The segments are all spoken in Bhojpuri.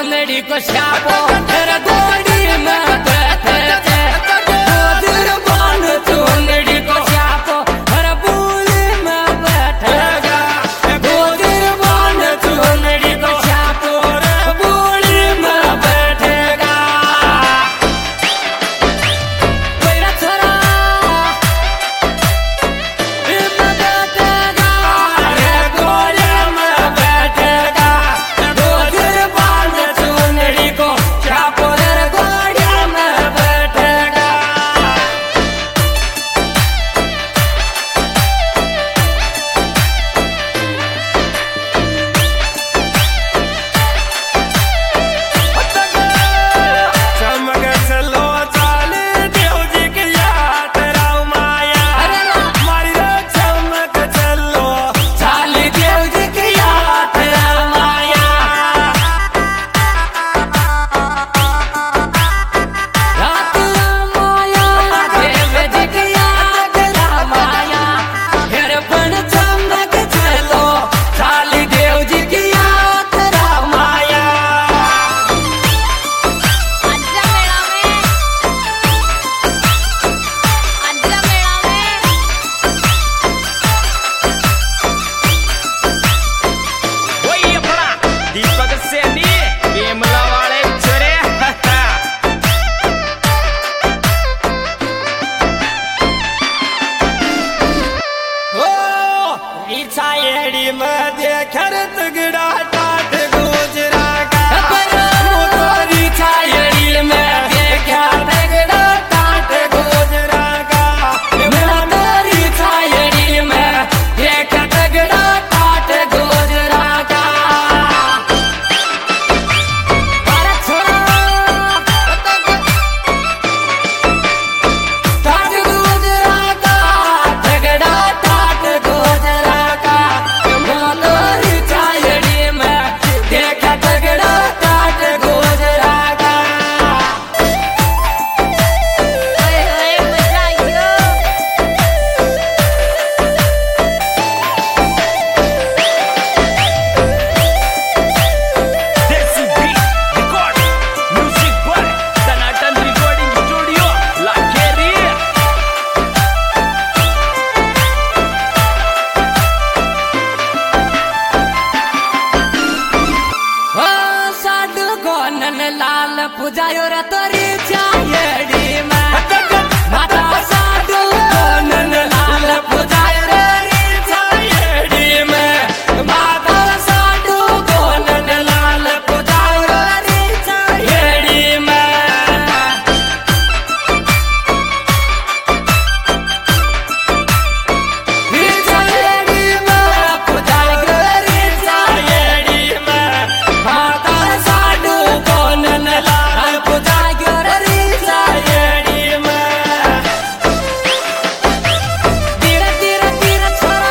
चुनरी को श्यापो घर गोड़ी में बैठे थे गोदर बांध चुनरी को श्यापो घर बूली में बैठेगा गोदर बांध चुनरी को श्यापो बूली में बैठेगा मेरा छोरा में बैठेगा गोली में बैठेगा गोदर बांध चुनरी को श्यापो गोड़ी में बैठेगा चमक चलो चाले देव जी की याद राव माया मारी रो चमक चलो चाली देव जी की याद रामाया रात रामाया देव जी की याद रामाया फिर बन चमक चलो चाली देव जी की याद रामाया वही अपना दीपक सैनी बेमला वाले छोरे ओ इच्छा एड़ी में देखर तगड़ा टाट गुजरा का मोरी छायड़ी में देखा तगड़ा टाट गुजरा का मोरी छायड़ी में देखा तगड़ा टाट गुजरा का अरे छोरा टाट गुजरा का तगड़ा टाट गुजरा का मोरी छायड़ी में देखा तगड़ा टाट गुजरा का desi beat record music by Sanatan recording studio Lakheri ओ साधु गोनन लाल पुजायो रे तोरी छायड़ी में माता साधु गोनन लाल पुजायो रे छायड़ी में माता साधु गोनन लाल पुजायो रे छायड़ी में छायड़ी में पुजायो रे छायड़ी में माता साधु गोनन लाल पुजायो रे छायड़ी में धीरे धीरे धीरे छोरा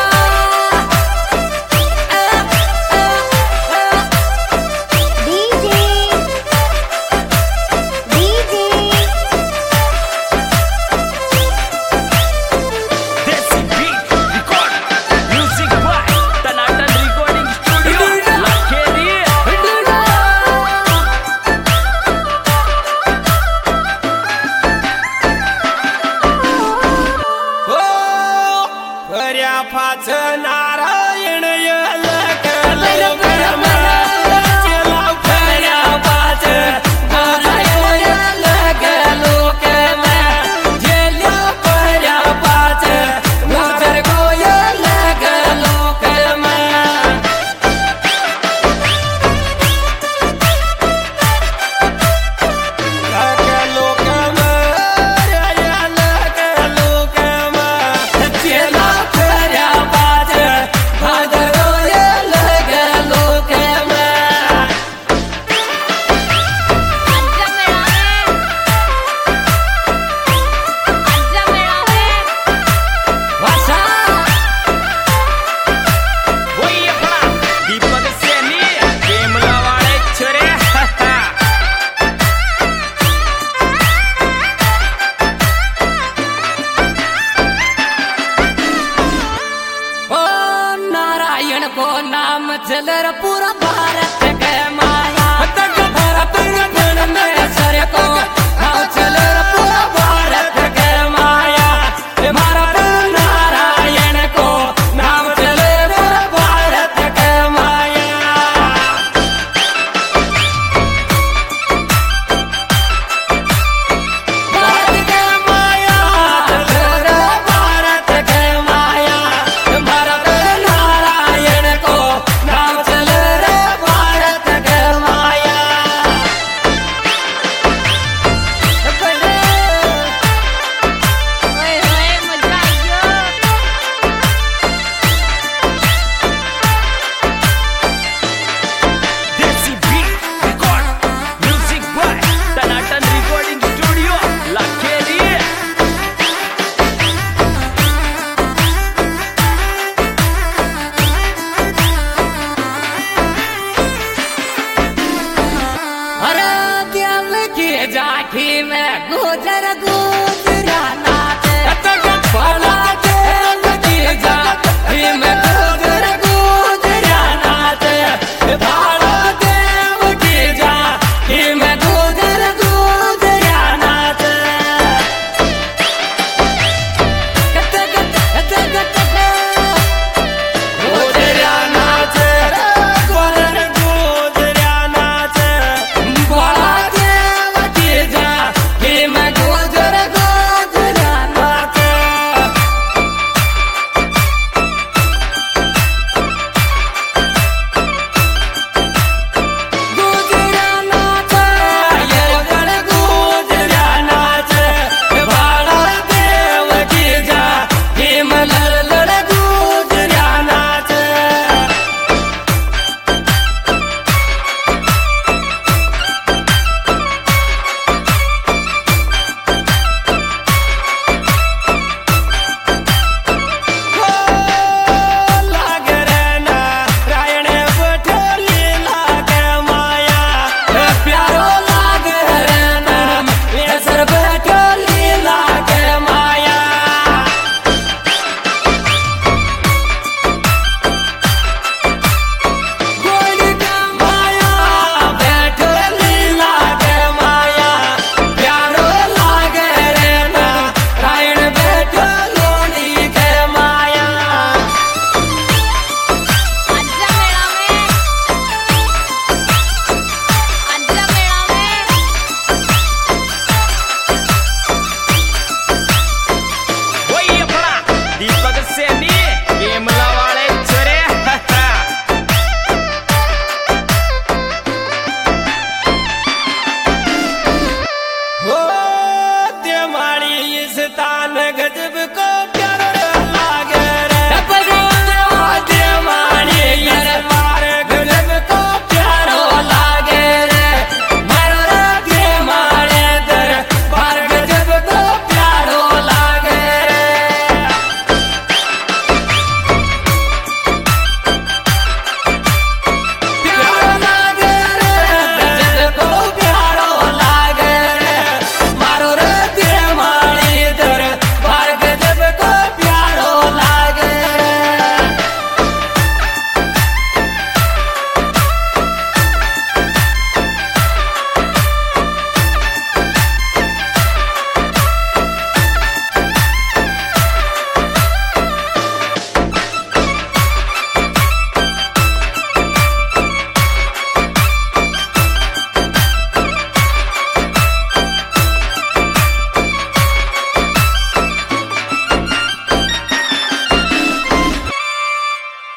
desi beat record music by Sanatan recording studio Lakheri ओ पर्या फाच नारायण यलक लोकमा चला पर्या फाच गोया लग लोक में जेलिया पर्या पाच नजर गोया लग लोक में लोकमा यलक लोकमा जेला पर्या पाच नजर गोया लग लोक में वासा वही अपना दीपक सैनी बेमला वाले छोरे ओ नारायण को नाम चल पूरा भारत के माया बात न ध्यान में सर को नाव चले रे पूरा